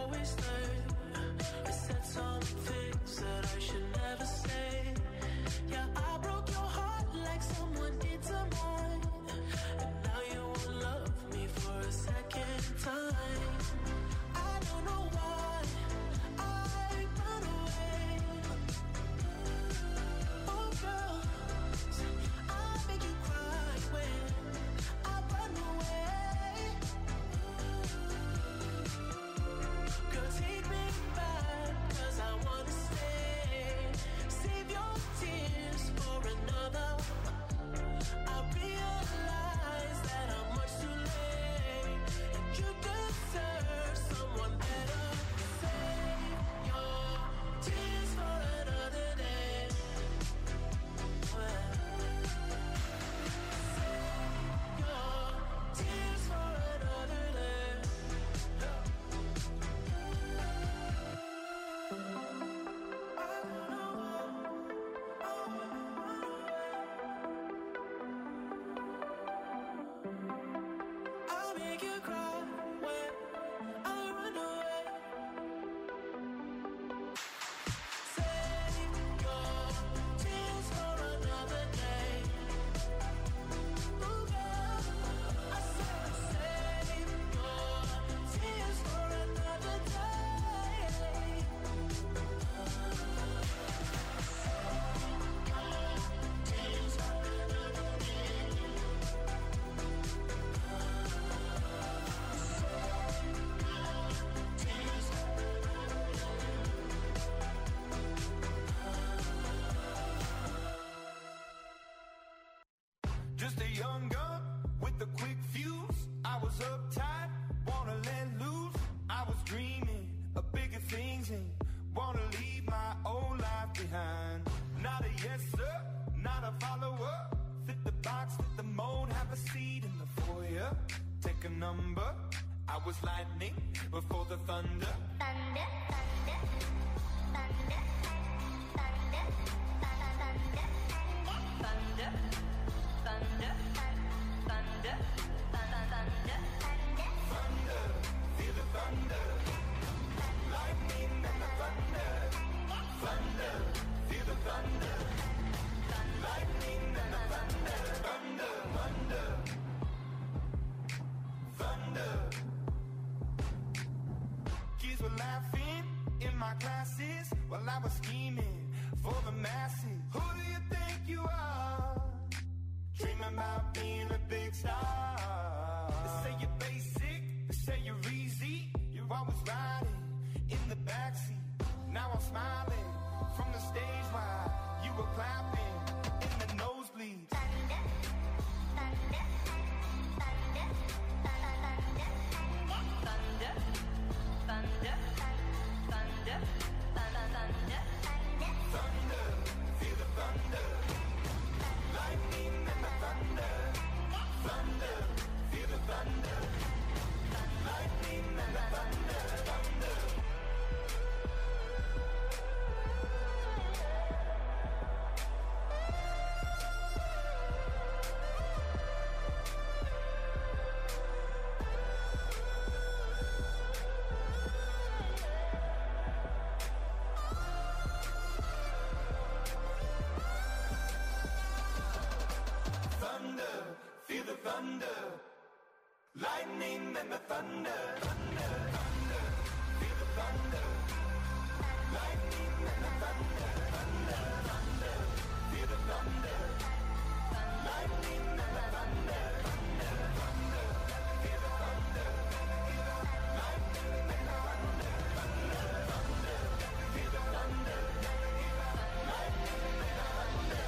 always learn. I said some things that I should never say. Yeah, I broke your heart like someone did to mine. And now you won't love me for a second time. I don't know why I run away. Oh girl, I make you cry when I run away. Girl, take me back, 'cause I wanna stay. Save your tears for another. I realize that I'm much too late, and you deserve someone better. Save your tears for another day. Save your tears for another day. I'll make you cry when I run away. Save your tears for another day. Ooh, girl, I said save your tears for another day. Tears for another day. Just a young gun with a quick fuse. I was uptight, wanna let loose. I was dreaming of bigger things and wanna leave my old life behind. Not a yes sir, not a follower. Fit the box, fit the mold, have a seat in the foyer. Take a number. I was lightning before the thunder. Thunder, thunder, thunder, thunder, thunder, thunder, thunder, thunder, thunder, Thunder, feel the thunder. Lightning and the thunder. Thunder, feel the thunder. Lightning and the thunder. Thunder, thunder. Thunder. Kids were laughing in my classes while I was scheming for the masses. Who do you think you are? Dreaming about being a big star. They say you're basic, they say you're easy. You're always riding in the backseat. Now I'm smiling from the stage while you were clapping in the nosebleeds. thunder, thunder, thunder, thunder, Thunder, thunder, thunder, thunder, Thunder, feel the thunder. Lightning and the thunder. Thunder, feel the thunder. Lightning and the thunder. Thunder. Thunder, feel the thunder. Lightning and the thunder. Thunder, thunder, feel the thunder. Lightning and the thunder. Thunder, thunder, feel the thunder. Lightning and the thunder. Thunder, thunder, feel the thunder. Lightning and the thunder. Thunder, thunder, feel the thunder. Lightning and the thunder.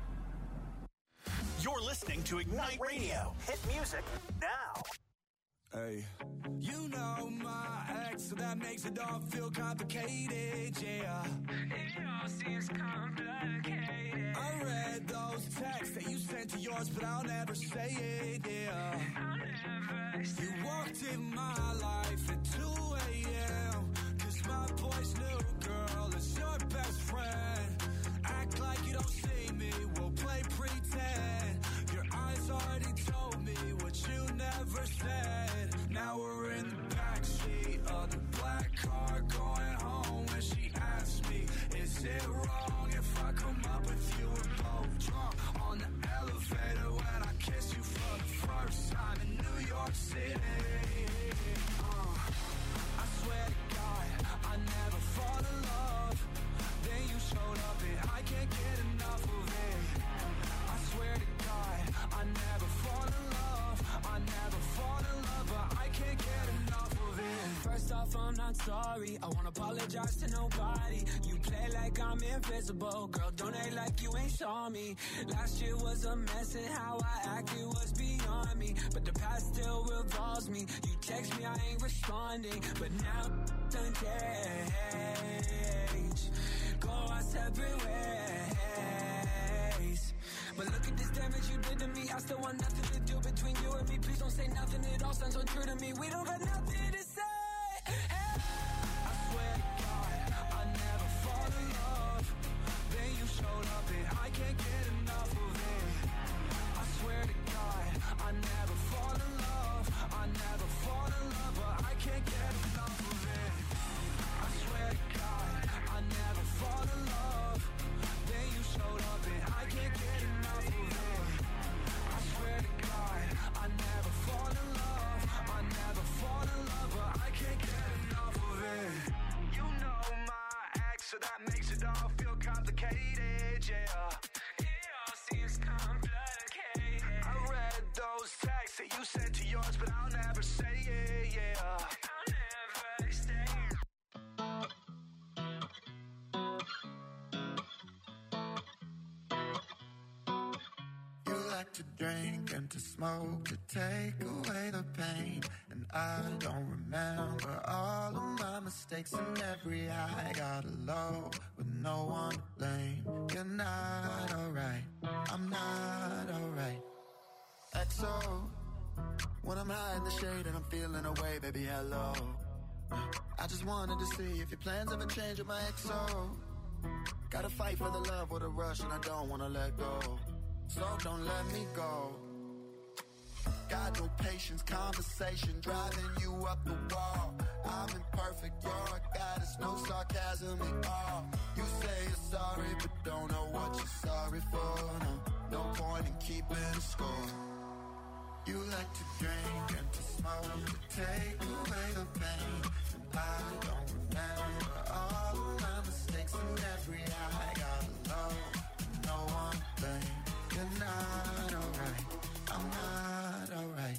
You're listening to Ignite Radio. Hit music now. Hey. You know my ex, so that makes it all feel complicated, yeah. It all seems complicated. I read those texts that you sent to yours, but I'll never say it, yeah. I'll never say it. You walked in my life at 2 a.m. Cause my boy's new girl is your best friend. Act like you don't see me, we'll play pretend. Your eyes already told me what you never said. Now we're in the backseat of the black car going home. When she asked me, is it wrong if I come up with you? We're both drunk on the elevator when I kiss you for the first time in New York City. I swear to God, I never fall in love. Then you showed up and I can't get enough of it. I swear to God, I never fall in love. I never fall in love, but I can't get enough of it. First off, I'm not sorry. I won't apologize to nobody. You play like I'm invisible. Girl, don't act like you ain't saw me. Last year was a mess and how I acted was beyond me. But the past still revolves me. You text me, I ain't responding. But now done change. Go our separate ways. But look at this damage you did to me. I still want nothing to do between you and me. Please don't say nothing, it all sounds untrue to me. We don't got nothing to say. Hey. I swear to God, I never fall in love. Then you showed up and I can't get enough of it. I swear to God, I never fall in love. I never fall in love, but I can't get enough of it. I swear to God, I never fall in love. Then you showed up and I can't get enough of it. I swear to God, I never fall in love. I never fall in love, but I can't get enough of it. You know my ex, so that makes it all feel complicated, yeah. It all seems complicated. I read those texts that you sent to yours, but I'll never say it, yeah. I'll never say it. You like to drink and to smoke to take away the pain. And I don't remember all of my mistakes and every high got low with no one to blame. You're not alright, I'm not alright. XO, when I'm high in the shade and I'm feeling away, baby, hello. I just wanted to see if your plans ever change with my XO. Gotta fight for the love with a rush and I don't wanna let go. So don't let me go. Got no patience, conversation driving you up the wall. I'm imperfect, you're a goddess, no sarcasm at all. You say you're sorry, but don't know what you're sorry for. No point in keeping score. You like to drink and to smoke to take away the pain. And I don't remember all of my mistakes and every high got low. No one blame. You're not alright, I'm not alright.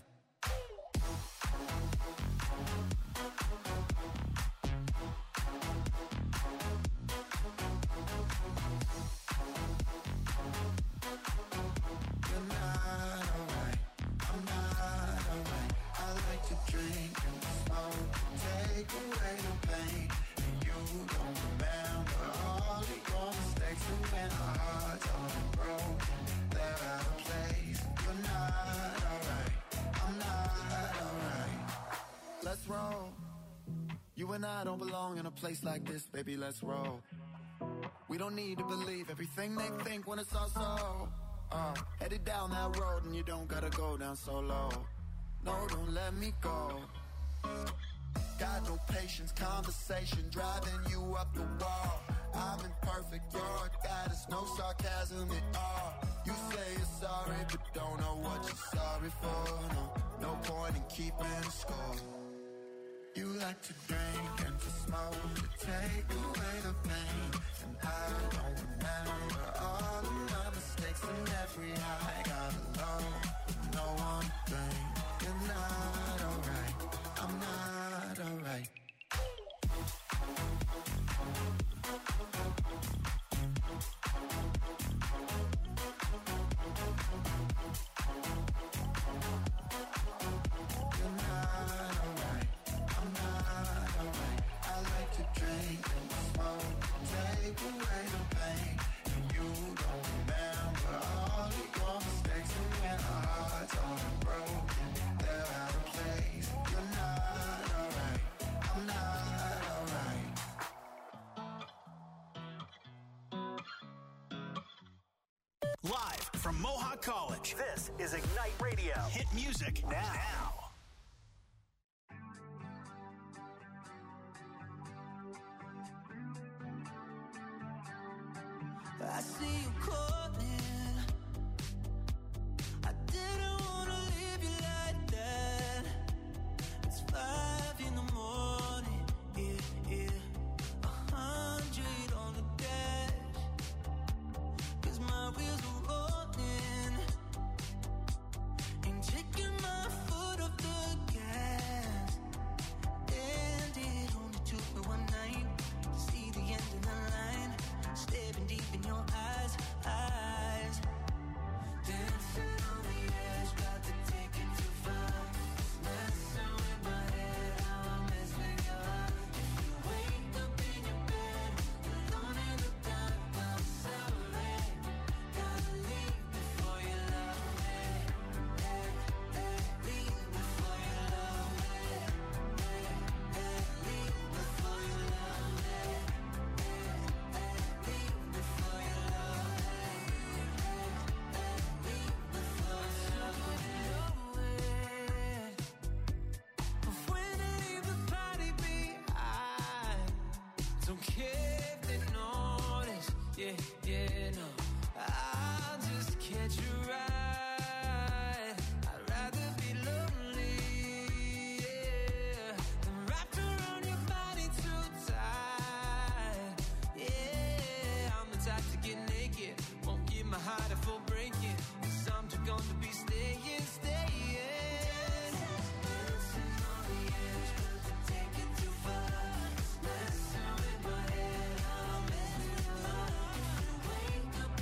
You're not alright, I'm not alright. I like to drink and smoke, take away the pain. And you don't remember all of your mistakes. And when our hearts are broken, they're out of place. You're not alright, I'm not alright. Let's roll. You and I don't belong in a place like this, baby, let's roll. We don't need to believe everything they think when it's all so. Headed down that road and you don't gotta go down so low. No, don't let me go. Got no patience, conversation driving you up the wall. I'm imperfect, you're a goddess, no sarcasm at all. You say you're sorry, but don't know what you're sorry for. No point in keeping score. You like to drink and to smoke to take away the pain. And I don't remember all of my mistakes and every high got low. No one blame. You're not alright, I'm not alright. You're not from Mohawk College. This is Ignite Radio. Hit music now. I see you calling. I didn't wanna leave you like that. It's 5 in the morning, yeah. 100 on the dash. 'Cause my wheels are rolling. Ain't taking my foot off the gas. And it only took me one night to see the end of the line. Staring deep in your eyes. Dancing on the edge, got to take it too far. Messing with my head, how I mess with your heart. If you wake up in your bed, alone in the dark, I'm sorry. Gotta leave before you love me. Leave before you love me. Leave before you love me. Leave before you love me. Leave before you love me. But when I leave the party behind, don't care if they notice. Yeah, no. I'll just catch a ride. I'd rather be lonely, yeah, than wrapped around your body too tight. Yeah, I'm the type to get naked, won't give my heart a full breaking. 'Cause I'm too gone to be staying. Dancing on the edge, got to take it too far. Messing with my head, how I mess with your heart. If you wake up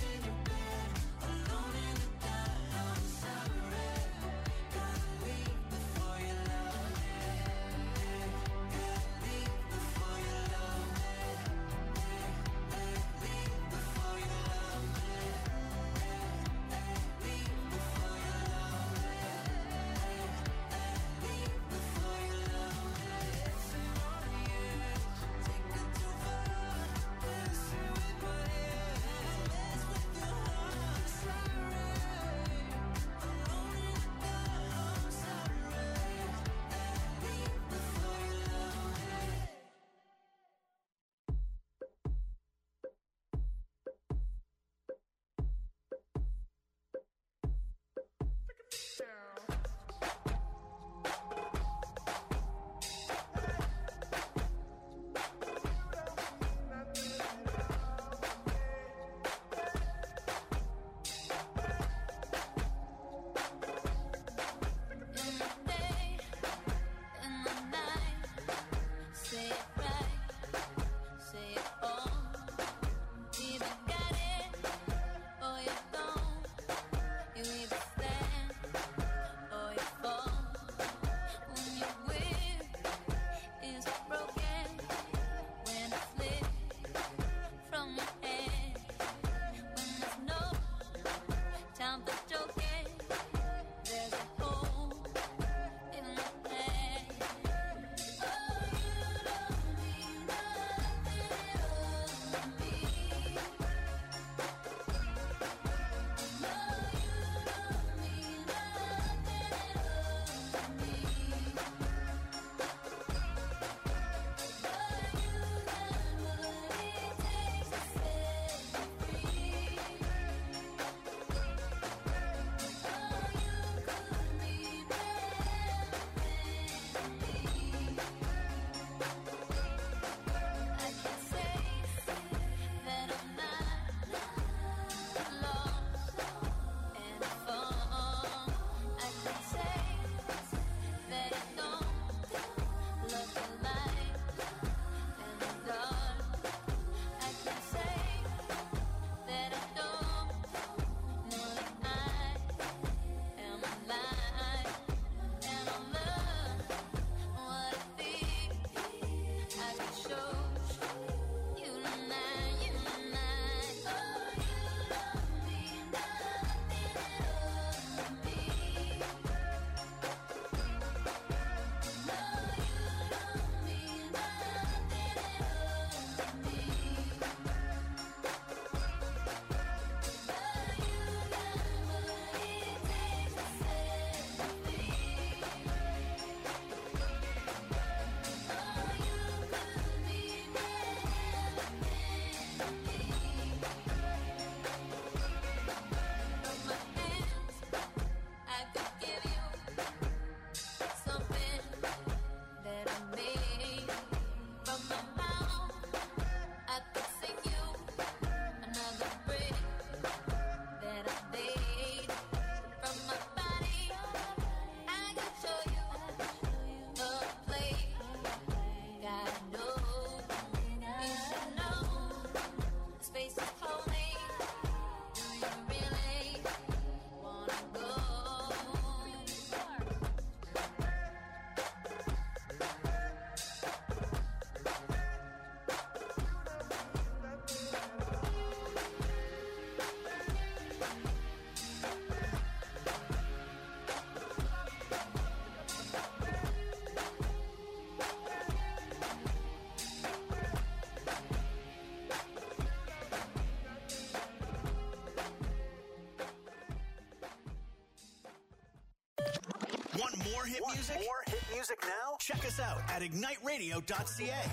more hit music? More hit music now? Check us out at igniteradio.ca.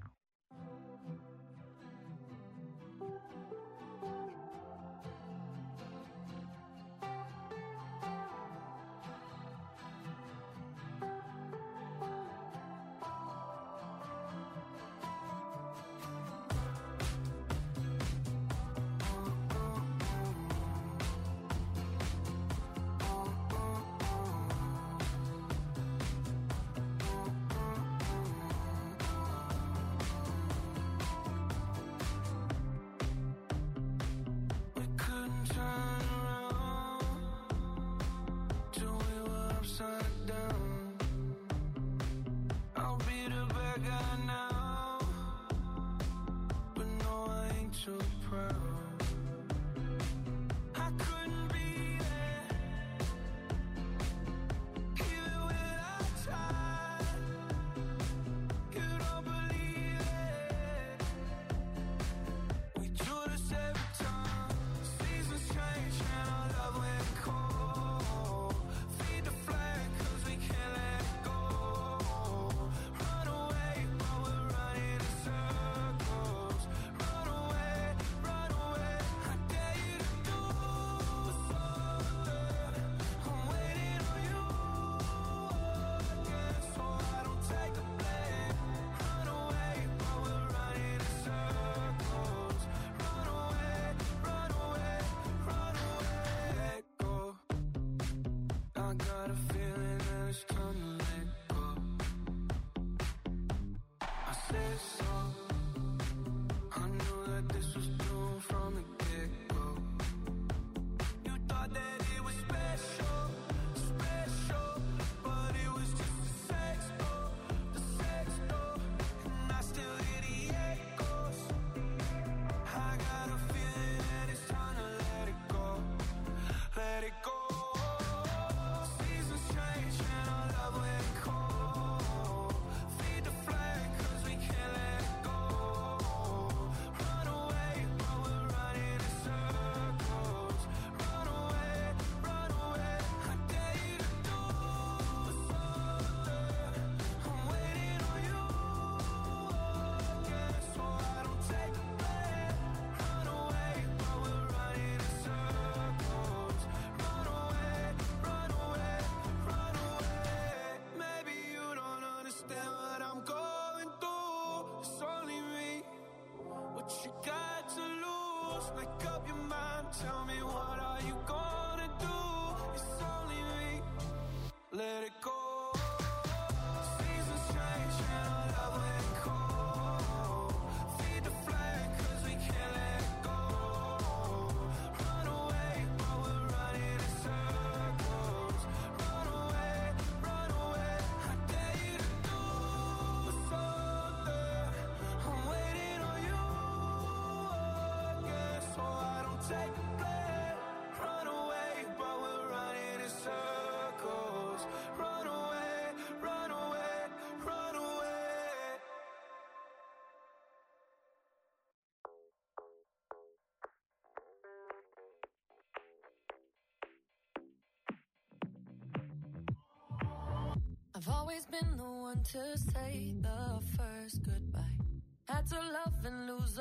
I've always been the one to say the first goodbye. Had to love and lose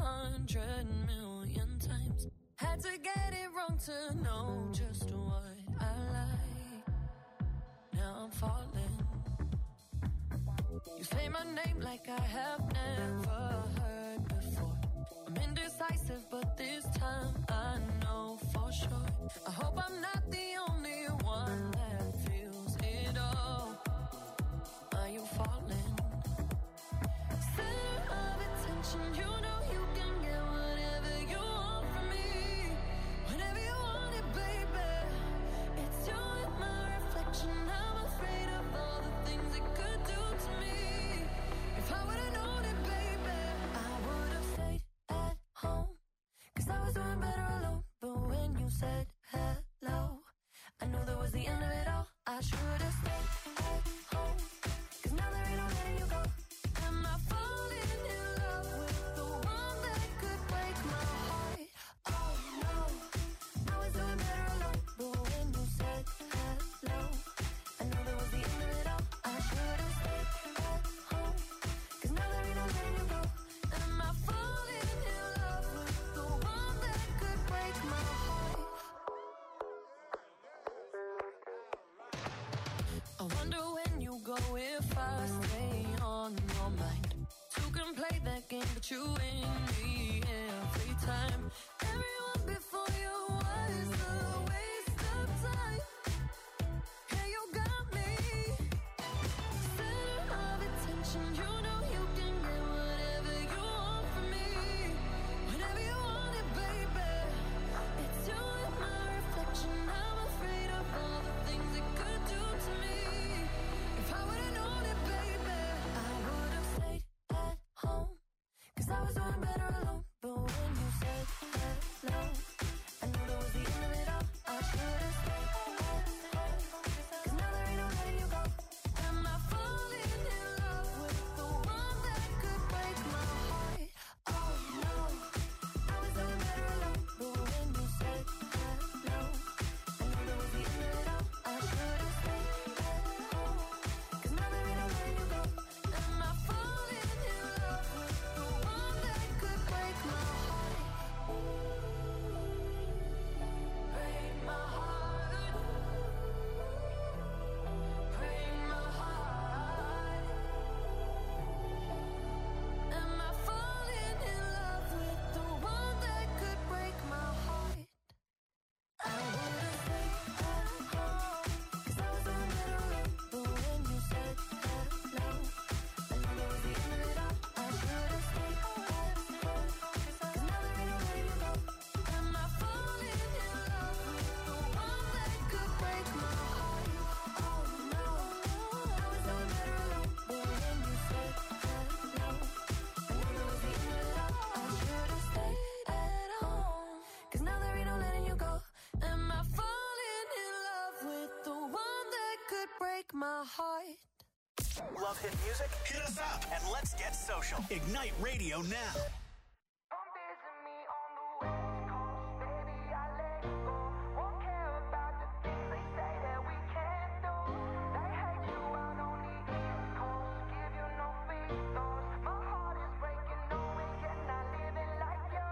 100 million times. Had to get it wrong to know just what I like. Now I'm falling. You say my name like I have never heard before. I'm indecisive, but this time I know for sure. I hope I'm not the only one that feels it all. Are you falling? Center of attention, you know you can get whatever you want from me. Whenever you want it, baby. It's you and my reflection. I'm afraid of all the things it could do to me. If I would've known it, baby, I would've stayed at home. 'Cause I was doing better alone. But when you said hello, I knew that was the end of it all. I should've stayed at home. 'Cause now there ain't no letting you go. Am I falling in love with the one that could break my heart? Oh no, I was doing better alone. But when you said hello, I knew there was if I stay on your mind. Two can play that game, but you win me every time. Everyone before you was a waste of time. Yeah, you got me. Center of attention, you know you can get whatever you want from me. Whenever you want it, baby. It's you and my reflection. I'm afraid of all the things it could do to me. If I would've known it, baby, I would've stayed at home. 'Cause I was doing better alone. But when you said hello, I knew that was the end of it all. I should've stayed at home. 'Cause now there ain't no letting you go. Am I falling in love with the one that could break my heart? Oh no, I was doing better alone. But when you said hello, I knew that was the end of it all. I should've stayed at home. 'Cause now there ain't no letting you go. Am I falling in love with the one that could break my heart? Break my heart. Break my heart. Am I falling in love with the one that could break my heart? I would've stayed at home. 'Cause I was doing better alone. But when you said hello, I knew that was the end of it all. I should've stayed at home. 'Cause now there ain't no letting you go. Am I falling in love with the one that could break my heart? Oh no, I was doing better alone. But when you said hello, I knew that was the end of it all. I should've stayed at home. 'Cause now there ain't no letting you go. Am I falling in love with the one that could break my heart? Love hit music? Hit us up and let's get social. Ignite Radio now. Come visit me on the West Coast, baby, I let go. Won't care about the things they say that we can't do. They hate you out on the East Coast, give you no free throws. My heart is breaking, knowing you're not living like you.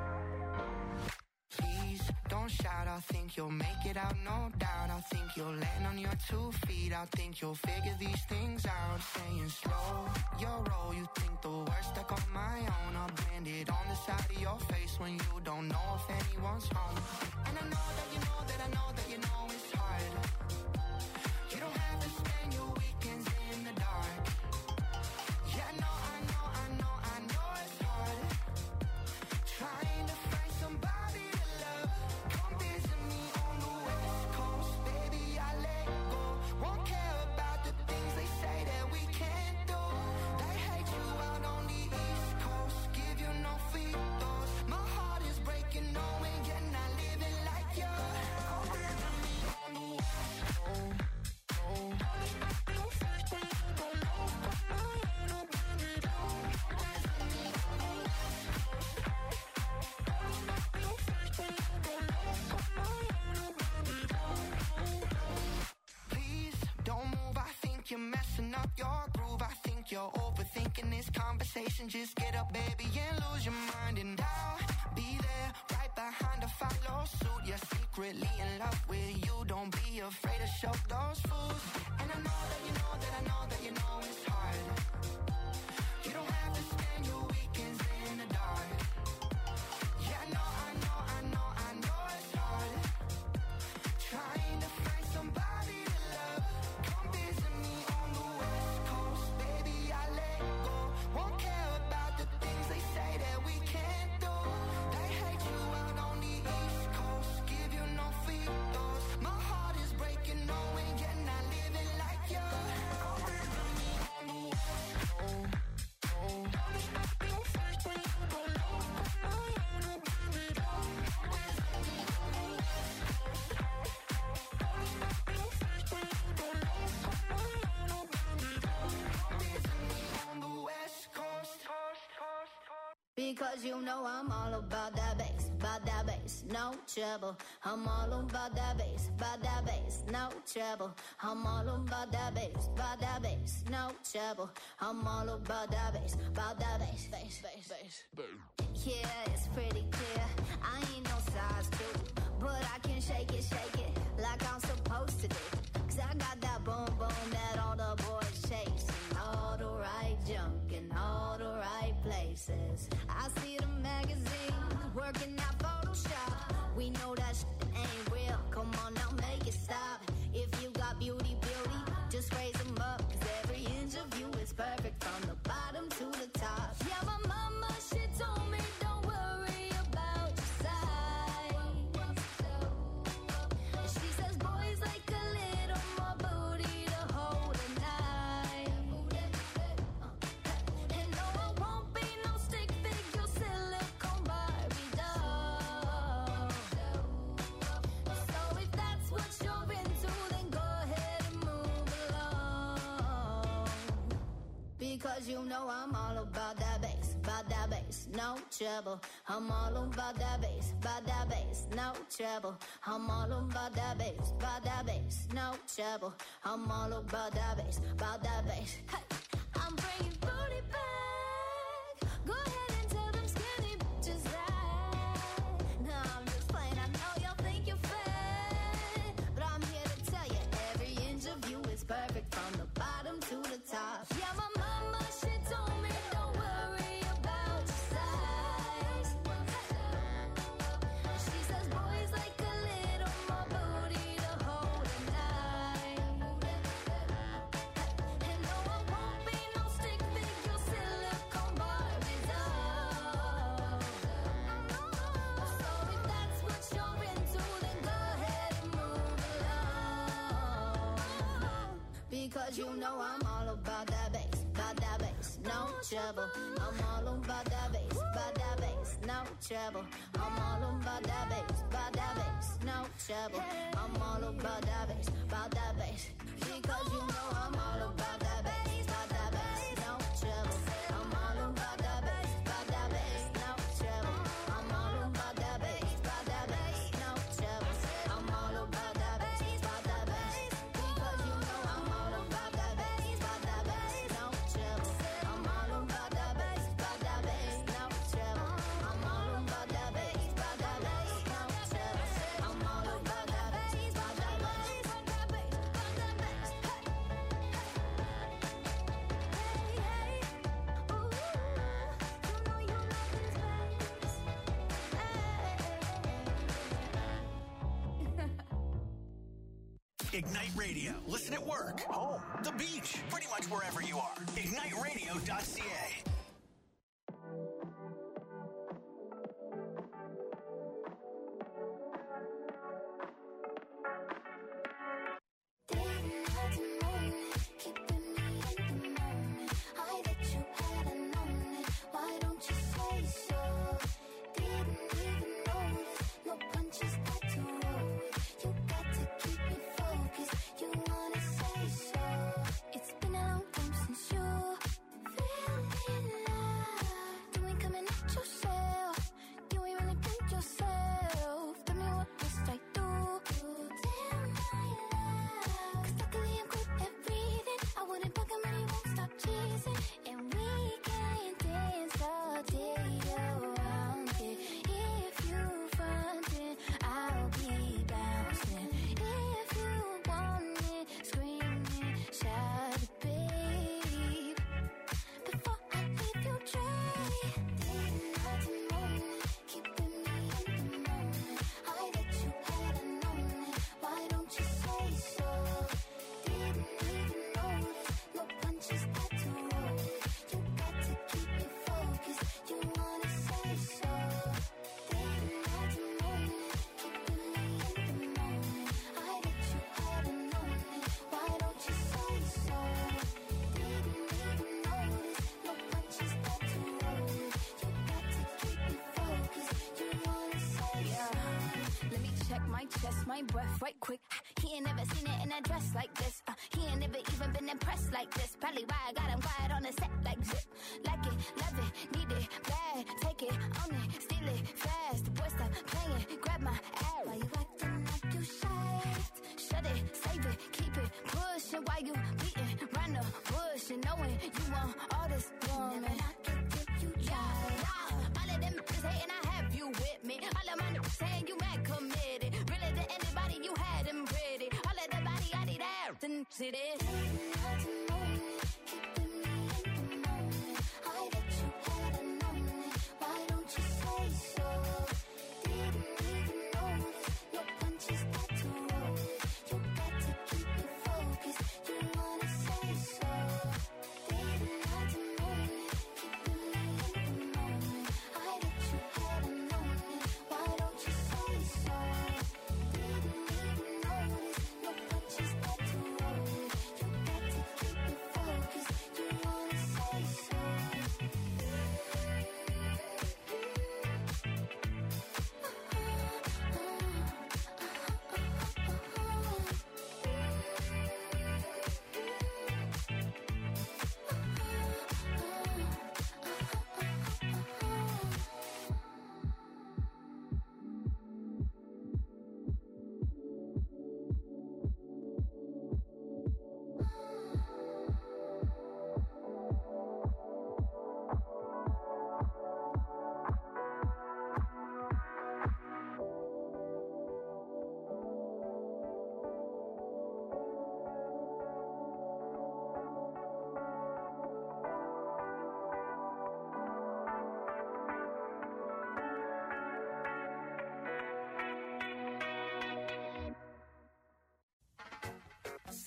Please don't shout, I think you'll make it out, no doubt. I think you'll land on your 2 feet. I think you'll figure these things out. Saying slow your roll, you think the worst stuck on my own. I'll brand it on the side of your face when you don't know if anyone's home. And I know that you know that I know that you know it's hard. You don't have to spend your weekends in the dark. Yeah, no, I know, I know, I know it's hard. Trying to find somebody to love. Come visit me on the West Coast, baby, I let go. Won't care about the things they say that we can't do. They hate you out on the East Coast, give you no free throws. My heart is breaking, knowing you're not living like you. Come visit me on the West Coast. Please don't move, I think you're messing up your groove. I think you're overthinking this conversation. Just get up, baby, and lose your mind. And I'll be there right behind to follow suit. You're secretly in love with you. Don't be afraid to show those fools. And I know that you know that I know that you know it's hard. You don't have to spend your weekends in the dark. Yeah, no, I know, I know, I know it's hard. Trying to find somebody to love. Come visit me on the West Coast, baby, I let go. Won't care about the things they say that we can't do. They hate you out on the East Coast, give you no free throws. My heart is breaking, knowing you're not living like you. Come visit me on the West Coast. Because you know I'm all about that bass, no trouble. I'm all about that bass, no trouble. I'm all about that bass, no trouble. I'm all about that bass, bass. Yeah, it's pretty clear. I ain't no size 2, but I can shake it like I'm supposed to do. 'Cause I got that boom boom that all the boys chase. working out Photoshop. We know that shit ain't real. Come on now, make it stop. If you got beauty, just raise them up. 'Cause every inch of you is perfect from the bottom to the top. Yeah, my mama, she told me don't worry about your size. She says boys like a little more booty to hold at night. And no, I won't be no stick figure silicone Barbie doll. So if that's what you're into, then go ahead and move along. Because you know I'm all about that bass, no trouble. I'm all about that bass, no trouble. I'm all about that bass, no trouble. I'm all about that bass, Hey, I'm bringing booty back. Go ahead and tell them skinny bitches that. No, I'm just playing. I know y'all think you're fat, but I'm here to tell you every inch of you is perfect from the bottom to the top. Yeah, my mama, she told me don't worry about your size. She says boys like a little more booty to hold at night. And no, I won't be no stick figure silicone Barbie doll. So if that's what you're into, then go ahead and move along. Because you know I'm all about that bass, no trouble. I'm all about that bass, no trouble. I'm all about that bass, no trouble. I'm all about that bass, because you know I'm all about that bass, no trouble. I'm all about that bass, no trouble. I'm all about that bass, no trouble. I'm all about that bass, because you know I'm all about that bass, no trouble. I'm all about that bass, no trouble. I'm all about that bass, no trouble. I'm all about that bass, Ignite Radio. Listen at work, home, the beach, pretty much wherever you are. IgniteRadio.ca. It's been a long time since you my breath right quick. He ain't never seen it in a dress like this. He ain't never even been impressed like this. Probably why I got him quiet on the set like zip. Like it, love it, need it, bad. Take it, own it, steal it, fast. The boy stop playing, grab my ass. Why you acting like you shy? Shut it, save it, keep it pushing. Why you beating round the bush and knowing you want all this woman? Never knock it till you try. All of them is hating, I have you with me. All of my niggas saying you mad committed. Really to anybody, you had them pretty. All of the body, I need out and see this. I bet you had a moment. Why don't you say so?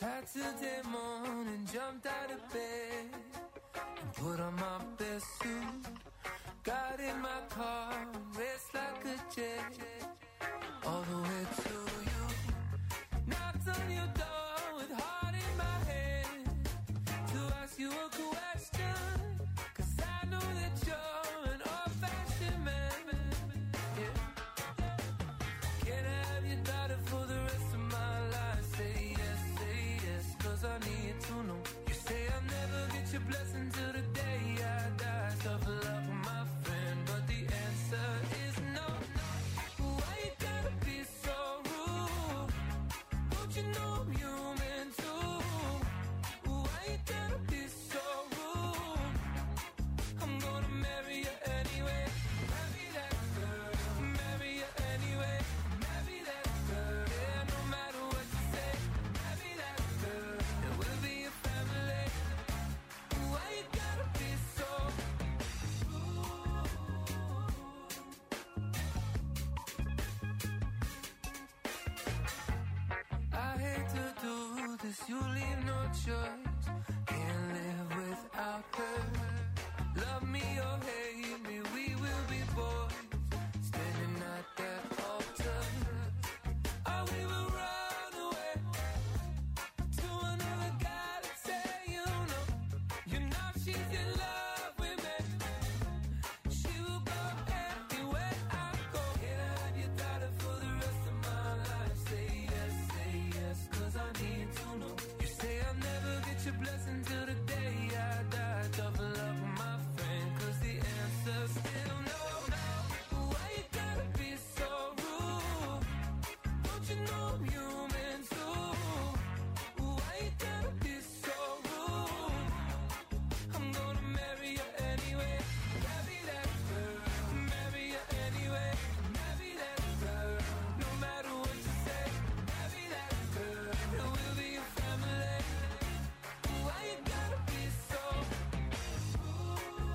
Saturday morning, jumped out of bed and put on my best suit. Got in my car, raced like a jet, all the way to you. Knocked on your door with heart in my head to ask you a question, 'cause I know that you're an old-fashioned man. Yeah. Can I have your daughter for the rest of my life? Say yes, 'cause I need to know. You say I'll never get your blessing till the day I die. Tough love for my friend, but the answer is no. Why you gotta be so rude? Don't you know I'm human too? Why you gotta be so rude? I'm gonna marry you anyway. Marry that girl. Marry you anyway. Marry that girl. Yeah, no matter what you say. Marry that girl. And we'll be a family. Why you gotta be so rude? I hate to do this, you leave no choice. Can't live without her. Love me or hate me, we will be boys. Standing at that altar. Oh, we will run away to another galaxy, you know she's in love with me. She will go anywhere I go. Can I have your daughter for the rest of my life? Say yes, 'cause I need to know. You say I'll never get your blessing till the day I die. Tough love for my friend, 'cause the answer's still no. Why you gotta be so rude? Don't you know I'm human too? Why you gotta be so rude? I'm gonna marry you anyway. Marry that girl. Marry you anyway. Marry that girl. No matter what you say. Marry that girl. And we'll be a family. Why you gotta be so rude?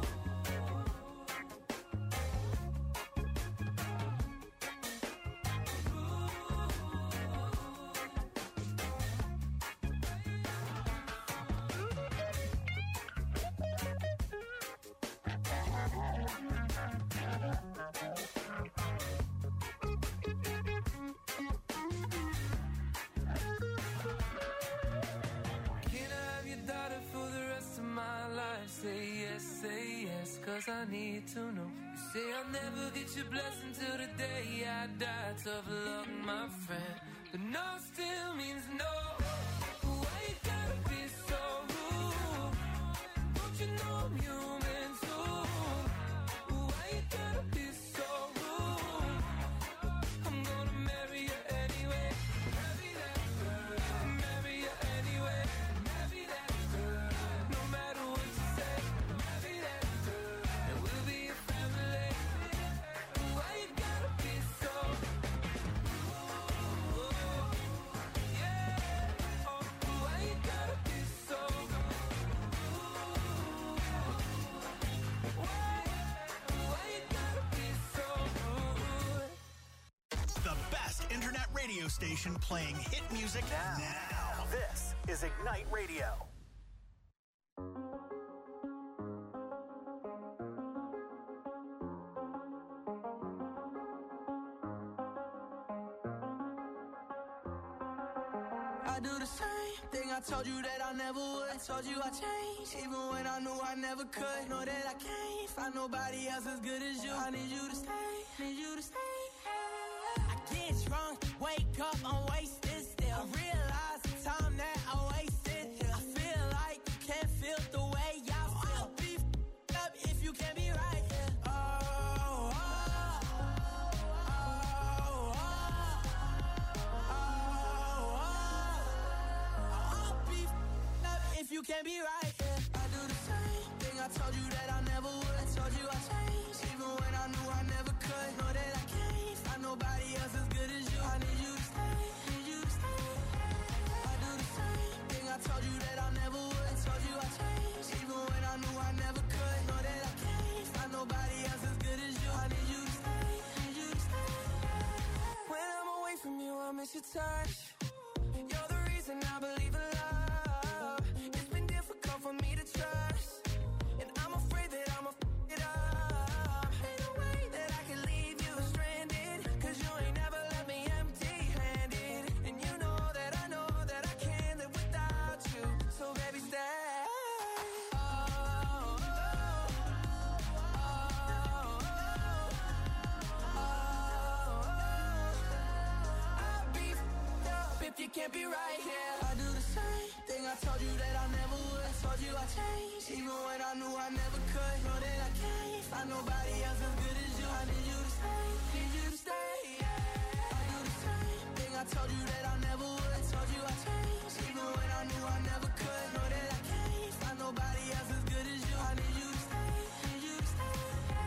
Can I have your daughter for the rest of my life? Say yes, 'cause I need to know. You say I'll never get your blessing till the day I die. Tough luck, my friend, but no still means no. Why you gotta be so rude? Don't you know I'm human too? Why you gotta be so rude? I'm gonna marry you anyway. Marry that girl. Marry you anyway. Marry that girl. No matter what you say. Marry that girl. And we'll be a family. Why you gotta be so rude? Yeah. Oh, why you gotta be so rude? Why you gotta be so rude? The best internet radio station playing hit music now. This is Ignite Radio. I do the same thing I told you that I never would. I told you I changed, even when I knew I never could. Know that I can't find nobody else as good as you. I need you to stay, need you to stay. I get drunk, wake up, I'm wasted still. I realize the time that I wasted here. I feel like you can't feel the way I feel. I'll be f***ed up if you can't be right here. I'll be f***ed up if you can't be right here. I do the same thing I told you that I never would. I told you I changed, even when I knew I never could. Know that I can't find nobody else as good as you. I need you to stay, need you to stay. I do the same thing I told you that I never would. I told you I changed, even when I knew I never could. Know that I can't find nobody else as good as you. I need you to stay, need you to stay. When I'm away from you, I miss your touch. You're the reason I believe in love. it can't be right here. I do the same thing I told you that I never would. I told you I changed, even when I knew I never could. Know that I can't find nobody else as good as you. I need you to stay, need you to stay, yeah. I do the same thing I told you that I never would. I told you I changed, even when I knew I never could. Know that I can't find nobody else as good as you. I need you to stay, need you to stay.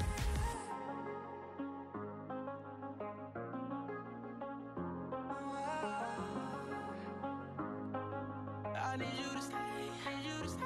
I need you to stay, need you to stay.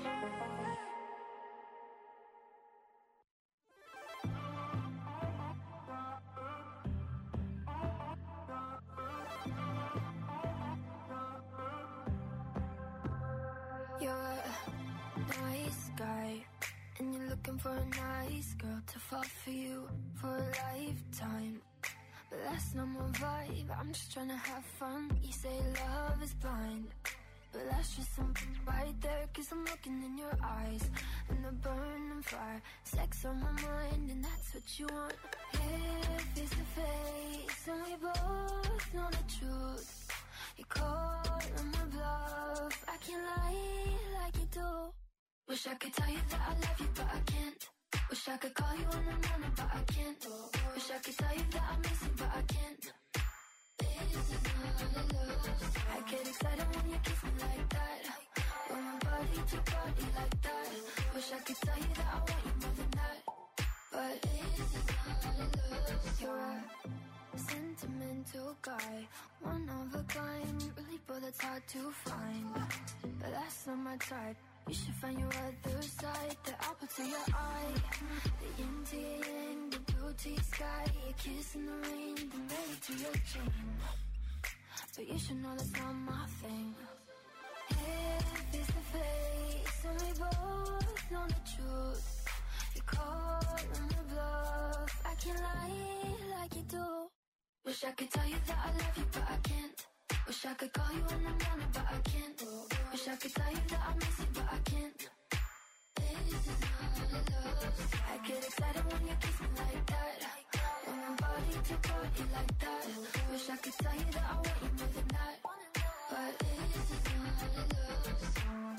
You're a nice guy, and you're looking for a nice girl to fall for you for a lifetime. But that's not my vibe, I'm just trying to have fun. You say love is blind, but that's just something right there. Cause I'm looking in your eyes, and the burning fire. Sex on my mind, and that's what you want. Here, face to face, and we both know the truth. You call on my bluff, I can't lie like you do. Wish I could tell you that I love you, but I can't. Wish I could call you in the morning, but I can't. Wish I could tell you that I miss you, but I can't. This is not love. I get excited when you kiss me like that. When my body to body like that. Wish I could tell you that I want you more than that. But this is not love. You're a sentimental guy, one of a kind, really, but that's hard to find. But that's not my type. You should find your other side, the apple to your eye, the yin to your yang, the blue to your sky, a kiss in the rain, the melody to your chain. But you should know that's not my thing. Here, face to face, and we both know the truth. You call on the bluff, I can't lie like you do. Wish I could tell you that I love you, but I can't. Wish I could call you in the morning, but I can't. Wish I could tell you that I miss you, but I can't. This is not love. I get excited when you kiss me like that. When my body to body like that. Wish I could tell you that I want you more than that. But this is not love.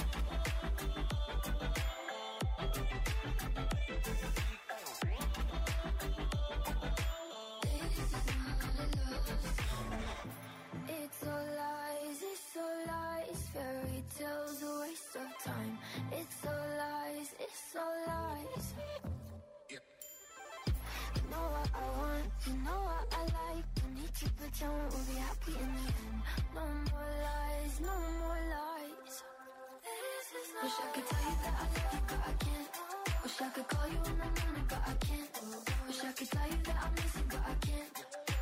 It's all lies, fairy tales, a waste of time. It's all lies, it's all lies. You know what I want, you know what I like. Don't need to pretend we'll be happy in the end. No more lies, no more lies. Wish I could tell you that I love you, but I can't. Wish I could call you in the morning, but I can't. Wish I could tell you that I miss you, but I can't.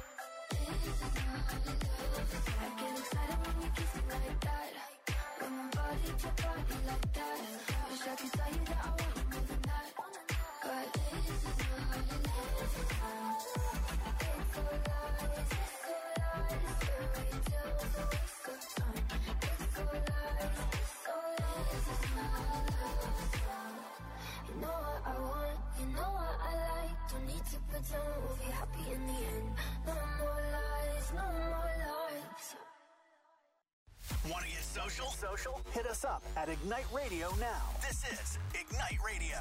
I get excited when you kiss me like that. When my body to body like that. Wish I could tell you that I want you more than that. But this is not love. It's all lies, fairy tales, a waste of time. It's all lies, it's not love. You know what I want, you know what I like. Don't need to pretend we'll be happy in the end. No more lies, no more lies. Want to get social? Hit us up at Ignite Radio now. This is Ignite Radio.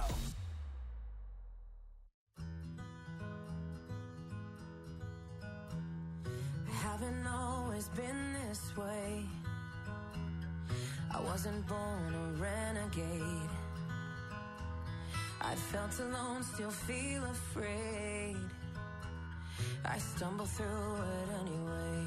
I haven't always been this way. I wasn't born a renegade. I felt alone, still feel afraid. I stumble through it anyway.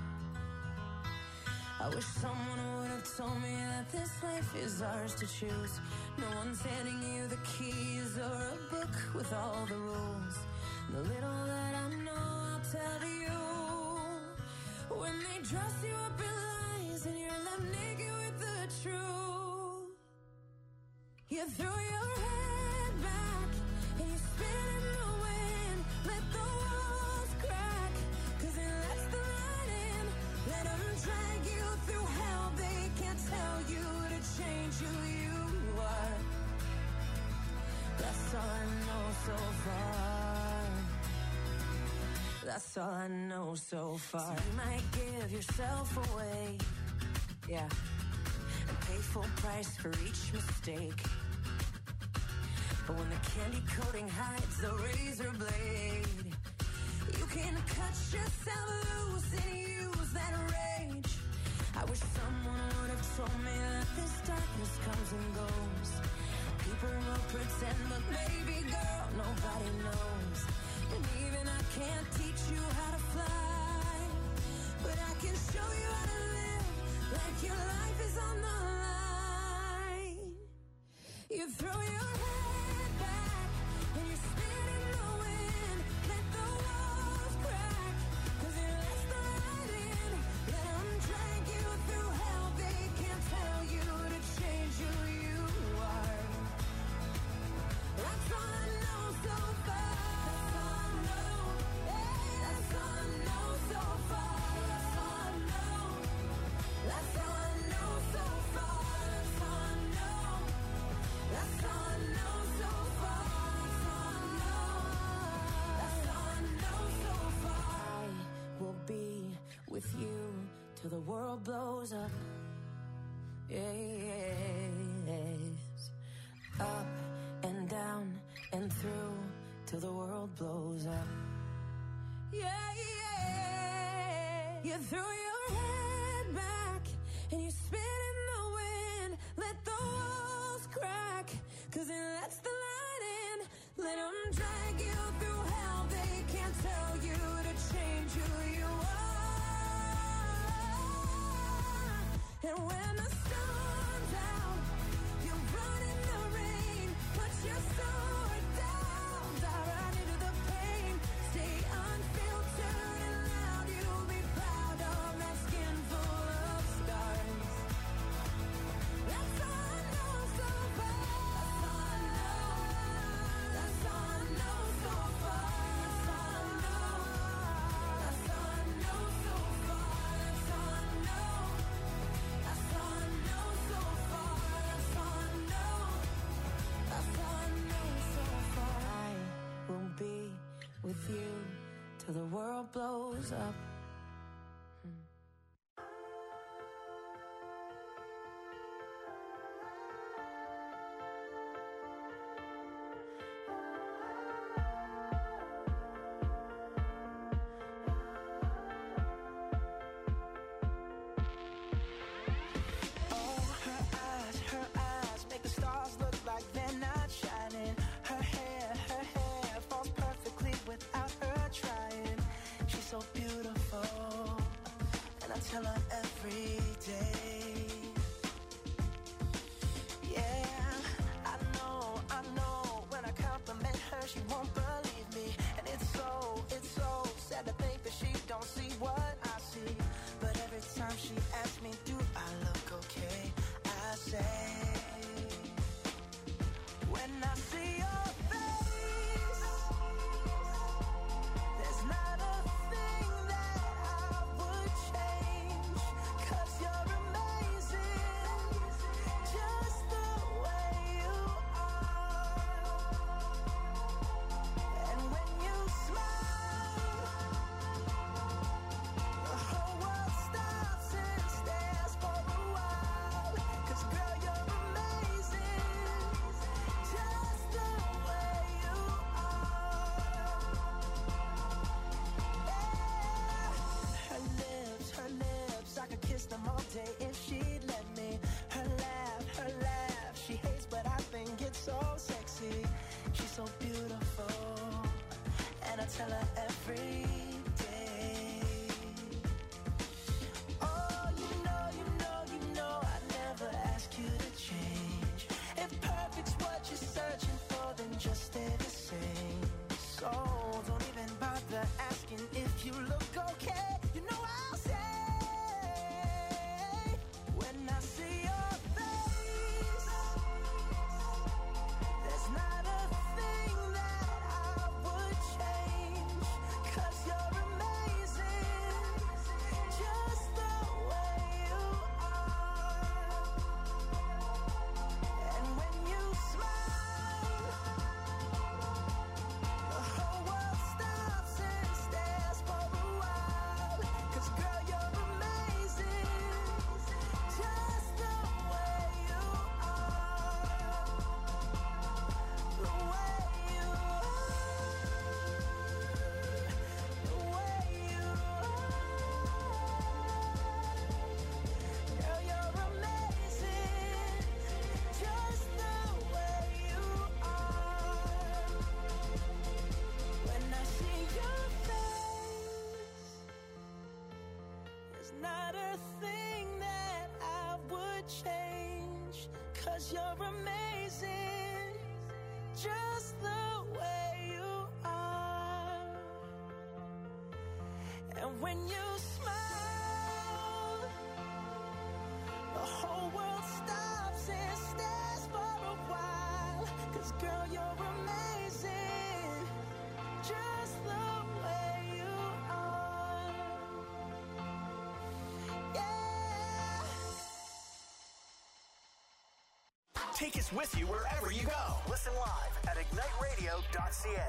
I wish someone would have told me that this life is ours to choose. No one's handing you the keys or a book with all the rules. The little that I know I'll tell to you. When they dress you up in lies and you're left naked with the truth, you throw your head back and you spin in the wind. Let the walls crack, 'cause it lets the light in. Let them drag you through hell. They can't tell you to change who you are. That's all I know so far. That's all I know so far. So you might give yourself away, yeah, and pay full price for each mistake. But when the candy coating hides the razor blade, you can cut yourself loose and use that rage. I wish someone would have told me that this darkness comes and goes. People will pretend, but baby girl, nobody knows. And even I can't teach you how to fly, but I can show you how to live like your life is on the line. You throw your head back and you spin in the wind. Let the walls crack, 'cause it lets the light in. Let them drag you through hell. They can't tell you to change who you are. That's all I know so far. That's all I know. Yeah, that's all I know so far. That's all I know. That's all I know so far. That's all I know. That's all I know so far. That's all I know. That's all I know so far. I will be with you till the world blows up. Yes. Up and down and through till the world blows up. Yeah, yeah. You throw your head back and you spin in the wind. Let the walls crack, 'cause it lets the light in. Let them drag you through hell. They can't tell you to change who you are. And when the storm's out, you run in the rain. Put your sword down, dive right into the pain. Stay unfiltered and loud. You'll be proud of that skin full of scars. That's all I know so far. That's all I know. That's all I know so far. That's all I know. That's all I know so far. That's all I know. That's all I know so far. That's all I know. That's all I know so far. I will be with you till the world blows up. Oh, her eyes make the stars look like they're not shining. Her hair falls perfectly without her trying. She's so beautiful, and I tell her every day. Yeah, I know, when I compliment her, she won't believe me. And it's so sad to think that she don't see what I see. But every time she asks me, do I look okay? I say, when I see your face, there's not a thing that I would change. 'Cause you're amazing, just the way you are. And when you smile, the whole world stops and stares for a while. 'Cause girl, you're amazing, just the way you are. Yeah. Her lips, I could kiss them all day if she'd let me. Her laugh, she hates but I think it's so sexy. She's so beautiful, and I tell her every day. Oh, you know, I never ask you to change. If perfect's what you're searching for, then just stay the same. So don't even bother asking if you look okay. You know I'll say, when I see your face, there's not a thing that I would change. 'Cause you're amazing, just the way you are. And when you smile, the whole world stops and stares for 'cause you're amazing, just the way you are. And when you smile, the whole world stops and stares for a while. 'Cause girl, you're amazing, just the way you are. Yeah. Take us with you wherever you go. Listen live at igniteradio.ca.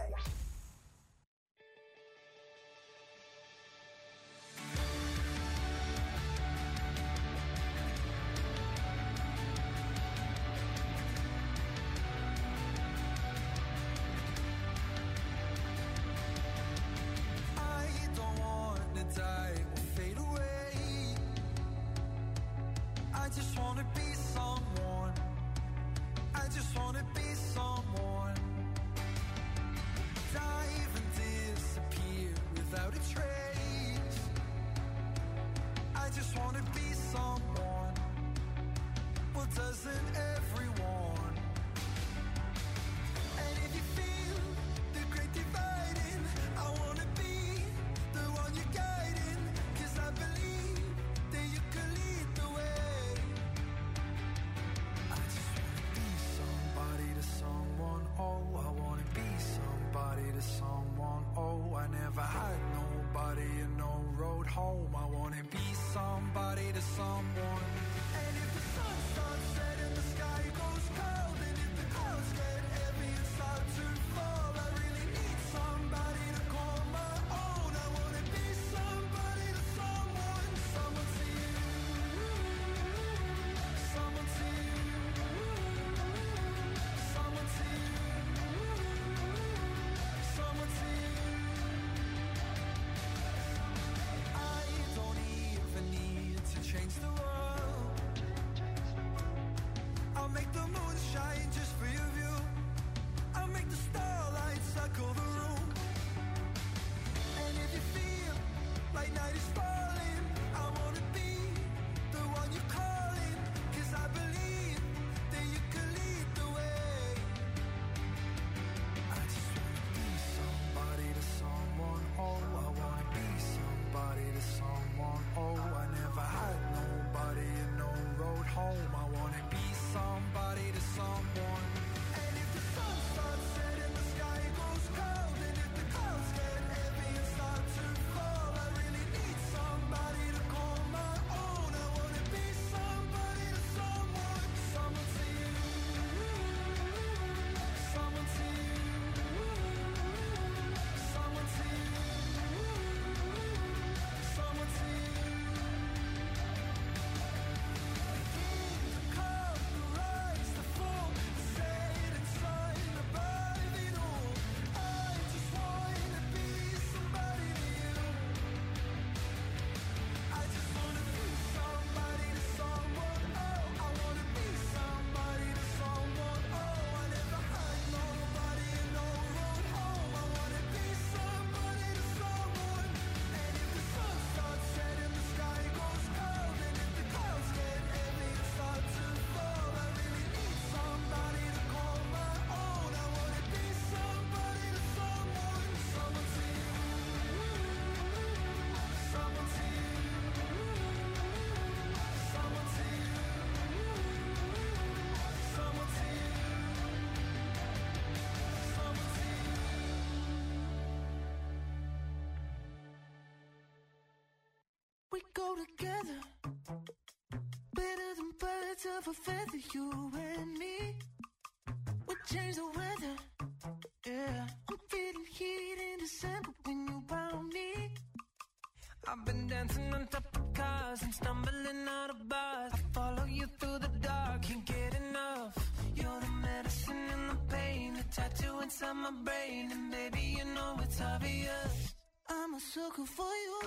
I just wanna be someone. I just wanna be someone. Dive and disappear without a trace. I just wanna be someone. Well, doesn't everyone? And if you feel the great dividing, I wanna be the one you're guiding. 'Cause I believe that you can lead the way. I just wanna be somebody to someone. Oh, I wanna be somebody to someone. Oh, I never had nobody and no road home. I wanna be somebody to someone. And if the sun starts setting, the sky goes cold. And if the clouds get heavy and start to fall, I really need somebody to call my own. I wanna be somebody to someone. Someone to you. Someone to you. Someone to you. Someone to you. I don't even need to change the world. I'll make the moon shine just for your view. I'll make the starlight circle the room. And if you feel like night is falling, I wanna be the one you're calling. 'Cause I believe that you can lead the way. I just wanna be somebody to someone. Oh, I wanna be somebody to someone. Oh, I never had nobody and no road home. I wanna be somebody to someone. And if the sun starts setting, the sky goes cold. And if the clouds get heavy and start to fall, I really need somebody to call my own. I wanna be somebody to someone. Someone to you. Someone to you. Someone to you. Someone to you. The cold, the rise, the fall, the setting sun above it all. I just wanna be somebody to you. I just wanna be somebody to someone. Oh, I wanna be somebody to someone. Oh, I never had nobody and no road home. I wanna be somebody to someone. And if the sun starts setting, the sky goes cold. And if the clouds get heavy and start to fall, I really need somebody to call my own. I wanna be somebody to someone. Someone to you. Someone to you. Someone to you. Someone to you. Someone to you. We go together, better than birds of a feather, you and me. We change the weather, yeah. I'm feeling heat in December when you found me. I've been dancing on top of cars and stumbling out of bars. I follow you through the dark, can't get enough. You're the medicine and the pain, the tattoo inside my brain. And baby, you know it's obvious, I'm a sucker for you.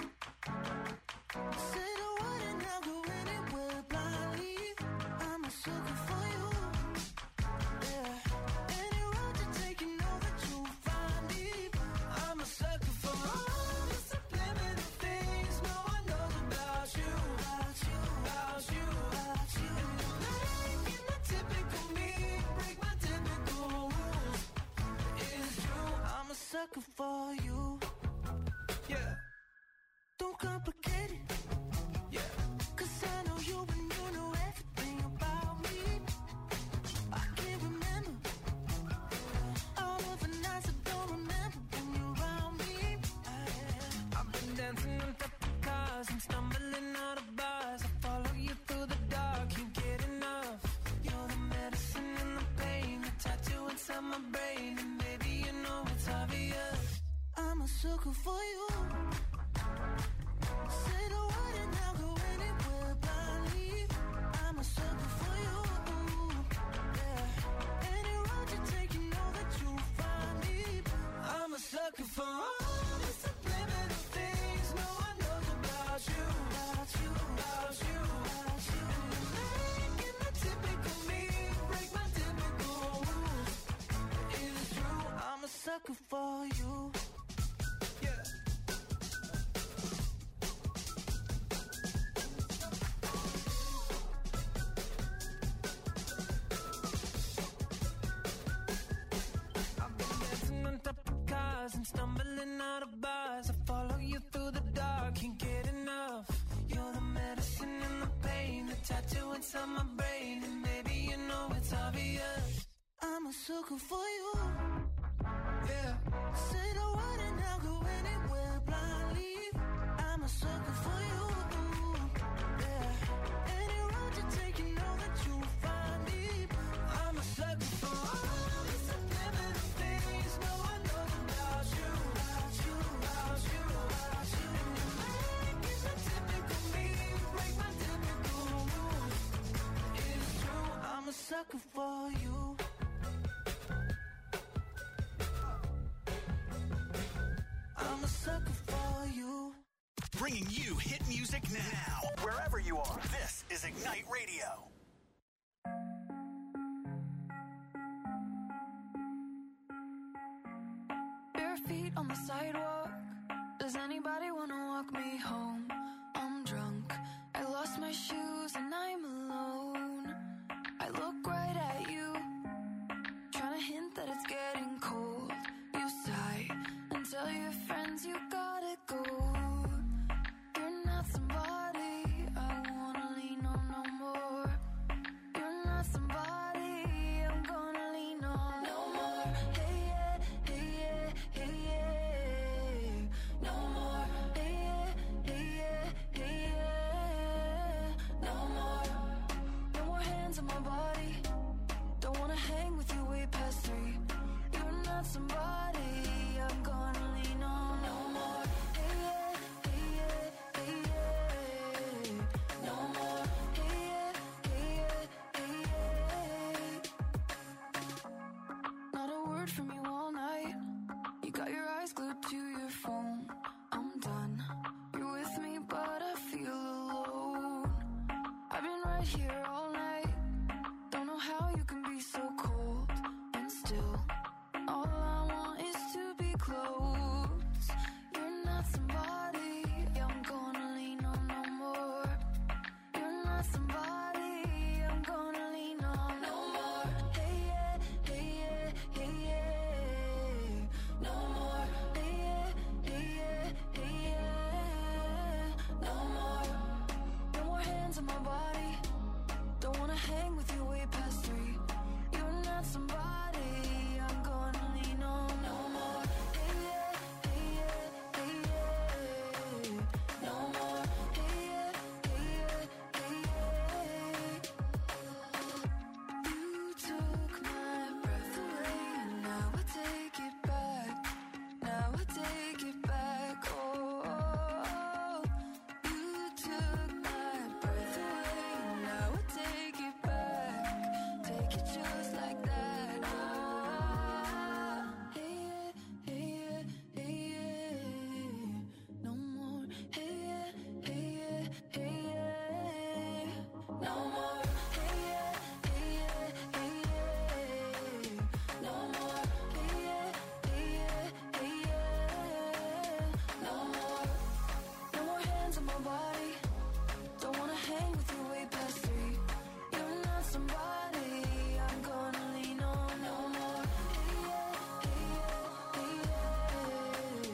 Say the word and I'll go anywhere blindly. I'm a sucker for you. Yeah. Any road you take, you know that you'll find me. I'm a sucker for all the subliminal things no one knows about you. About you, about you, about you. And the black and the tip sucker for you. Yeah. Don't complicate it. Yeah. 'Cause I know you and you know everything about me. I can't remember all of the nights I don't remember when you're around me. I've been dancing on top of cars and stumbling out of bars. I follow you through the dark, can't get enough. You're the medicine and the pain, the tattoo inside my brain, and baby you know it's obvious. I'm a sucker for you. Say the word and I'll go anywhere blindly. I'm a sucker for you. Yeah. Any road you take, you know that you'll find me. I'm a sucker for all the subliminal things no one knows about you. About you, about you, about you. Making the typical me break my typical rules. It's true, I'm a sucker for you. Yeah. I've been dancing on top of cars and stumbling out of bars. I follow you through the dark, can't get enough. You're the medicine and the pain, the tattoo inside my brain, and baby you know it's obvious. I'm a sucker for you. Yeah. Say the word and I'll go anywhere blindly. I'm a sucker for you. Yeah. Any road you take, you know that you'll find me. I'm a sucker for all the subliminal things no one knows about you. About you, about you, about you. Making the typical me break my typical rules. It's true, I'm a sucker for you. I'm a sucker for you. Bringing you hit music now. Wherever you are, this is Ignite Radio. Bare feet on the sidewalk. Does anybody wanna walk me home? I'm drunk. I lost my shoes and I'm alone. I look right at you, trying to hint that it's getting cold. You sigh and tell your friends you gotta go. You're not somebody I wanna lean on no more. You're not somebody I'm gonna lean on no more. Hey yeah, hey yeah, hey yeah. No more. Hey yeah, hey yeah, hey yeah. No more. No more hands on my body. Don't wanna hang with you way past 3. You're not somebody I'm gonna lean on no more. Hey yeah, hey yeah, hey yeah. No more. Hey yeah, hey yeah, hey yeah. Not a word from you all night. You got your eyes glued to your phone. I'm done. You're with me, but I feel alone. I've been right here